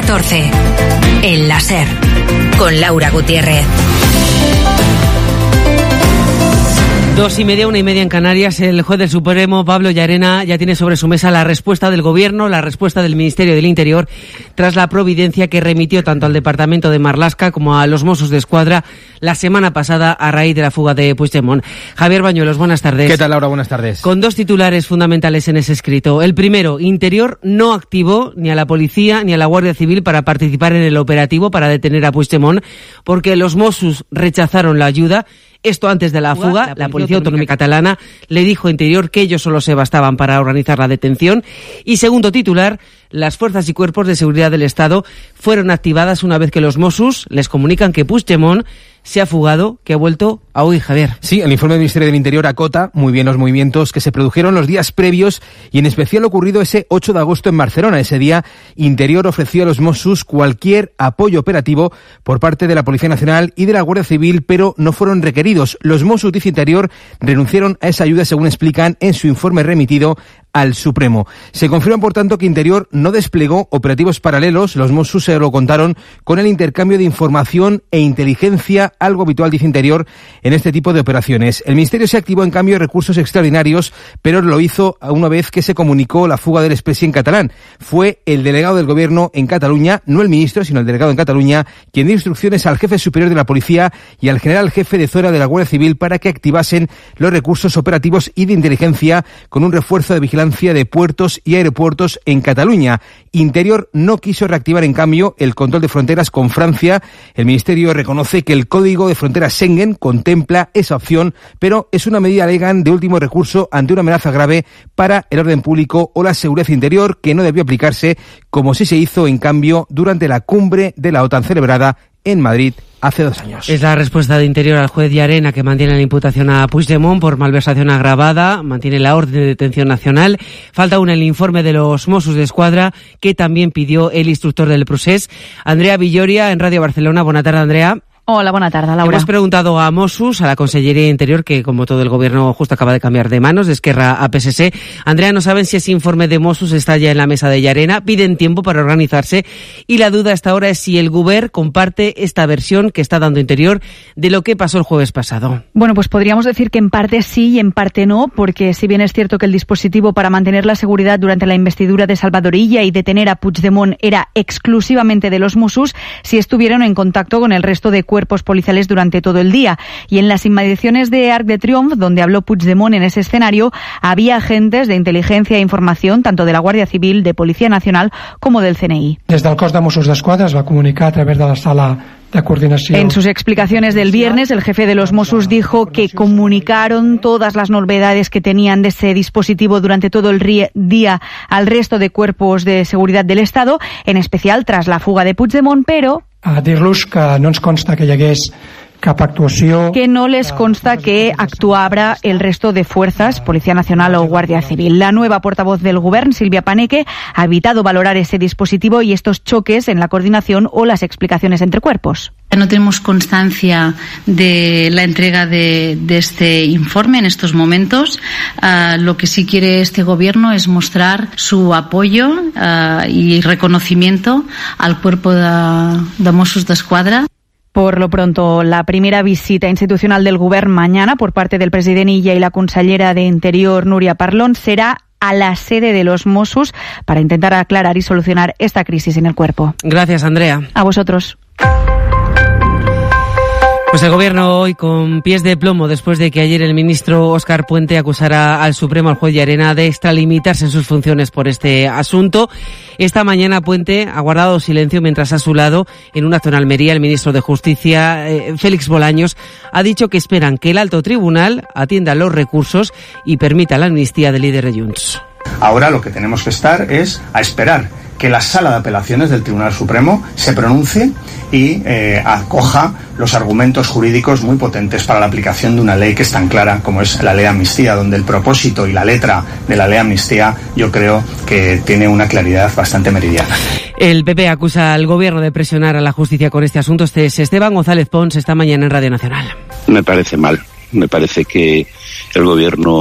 14. El láser. Con Laura Gutiérrez. 2:30, 1:30 en Canarias. El juez del Supremo, Pablo Llarena, ya tiene sobre su mesa la respuesta del Gobierno, la respuesta del Ministerio del Interior, tras la providencia que remitió tanto al Departamento de Marlaska como a los Mossos de Escuadra la semana pasada a raíz de la fuga de Puigdemont. Javier Bañuelos, buenas tardes. ¿Qué tal, Laura? Buenas tardes. Con dos titulares fundamentales en ese escrito. El primero, Interior no activó ni a la Policía ni a la Guardia Civil para participar en el operativo para detener a Puigdemont, porque los Mossos rechazaron la ayuda. Esto antes de la fuga. La Policía Autonómica Catalana le dijo a Interior que ellos solo se bastaban para organizar la detención. Y segundo titular, las fuerzas y cuerpos de seguridad del Estado fueron activadas una vez que los Mossos les comunican que Puigdemont se ha fugado, que ha vuelto a huir, Javier. Sí, el informe del Ministerio del Interior acota muy bien los movimientos que se produjeron los días previos y en especial ocurrido ese 8 de agosto en Barcelona. Ese día, Interior ofreció a los Mossos cualquier apoyo operativo por parte de la Policía Nacional y de la Guardia Civil, pero no fueron requeridos. Los Mossos, dice Interior, renunciaron a esa ayuda, según explican en su informe remitido al Supremo. Se confirma, por tanto, que Interior no desplegó operativos paralelos. Los Mossos se lo contaron con el intercambio de información e inteligencia, algo habitual, dice Interior, en este tipo de operaciones. El Ministerio se activó, en cambio, recursos extraordinarios, pero lo hizo una vez que se comunicó la fuga del Expressi en catalán. Fue el delegado del Gobierno en Cataluña, no el ministro, sino el delegado en Cataluña, quien dio instrucciones al jefe superior de la Policía y al general jefe de zona de la Guardia Civil para que activasen los recursos operativos y de inteligencia con un refuerzo de vigilancia de puertos y aeropuertos en Cataluña. Interior no quiso reactivar, en cambio, el control de fronteras con Francia. El Ministerio reconoce que el Código de Fronteras Schengen contempla esa opción, pero es una medida, alegan, de último recurso ante una amenaza grave para el orden público o la seguridad interior, que no debió aplicarse, como sí se hizo, en cambio, durante la cumbre de la OTAN celebrada en Madrid hace 2 años. Es la respuesta de Interior al juez Llarena, que mantiene la imputación a Puigdemont por malversación agravada, mantiene la orden de detención nacional. Falta aún el informe de los Mossos de Escuadra, que también pidió el instructor del procés. Andrea Villoria, en Radio Barcelona. Buenas tardes, Andrea. Hola, buena tarde, Laura. Hemos preguntado a Mossos, a la Consellería de Interior, que como todo el Gobierno justo acaba de cambiar de manos, de Esquerra a PSC. Andrea, no saben si ese informe de Mossos está ya en la mesa de Llarena, piden tiempo para organizarse y la duda hasta ahora es si el Govern comparte esta versión que está dando Interior de lo que pasó el jueves pasado. Bueno, pues podríamos decir que en parte sí y en parte no, porque si bien es cierto que el dispositivo para mantener la seguridad durante la investidura de Salvador Illa y detener a Puigdemont era exclusivamente de los Mossos, sí estuvieron en contacto con el resto de cuerpos policiales durante todo el día. Y en las inmediaciones de Arc de Triomf, donde habló Puigdemont en ese escenario, había agentes de inteligencia e información, tanto de la Guardia Civil, de Policía Nacional, como del CNI. Des del cos de Mossos d'Esquadra es va comunicar a través de la sala de coordinación. En sus explicaciones del viernes, el jefe de los Mossos dijo que comunicaron todas las novedades que tenían de ese dispositivo durante todo el día al resto de cuerpos de seguridad del Estado, en especial tras la fuga de Puigdemont, pero a dir-los que no ens consta que hi hagués cap actuació. Que no les consta que actuara el resto de fuerzas, Policía Nacional o Guardia Civil. La nueva portavoz del Govern, Silvia Paneque, ha evitado valorar ese dispositivo y estos choques en la coordinación o las explicaciones entre cuerpos. No tenemos constancia de la entrega de este informe en estos momentos. Lo que sí quiere este Gobierno es mostrar su apoyo y reconocimiento al cuerpo de Mossos d'Esquadra. Por lo pronto, la primera visita institucional del Govern mañana por parte del president Illa y la consellera de Interior, Núria Parlon, será a la sede de los Mossos para intentar aclarar y solucionar esta crisis en el cuerpo. Gracias, Andrea. A vosotros. Pues el Gobierno hoy con pies de plomo después de que ayer el ministro Óscar Puente acusara al Supremo, al juez Llarena, de extralimitarse en sus funciones por este asunto. Esta mañana Puente ha guardado silencio mientras a su lado, en un acto en Almería, el ministro de Justicia, Félix Bolaños, ha dicho que esperan que el alto tribunal atienda los recursos y permita la amnistía del líder de Junts. Ahora lo que tenemos que estar es a esperar que la Sala de Apelaciones del Tribunal Supremo se pronuncie y acoja los argumentos jurídicos muy potentes para la aplicación de una ley que es tan clara como es la ley de amnistía, donde el propósito y la letra de la ley de amnistía yo creo que tiene una claridad bastante meridiana. El PP acusa al Gobierno de presionar a la justicia con este asunto. Este es Esteban González Pons, esta mañana en Radio Nacional. Me parece mal, me parece que el Gobierno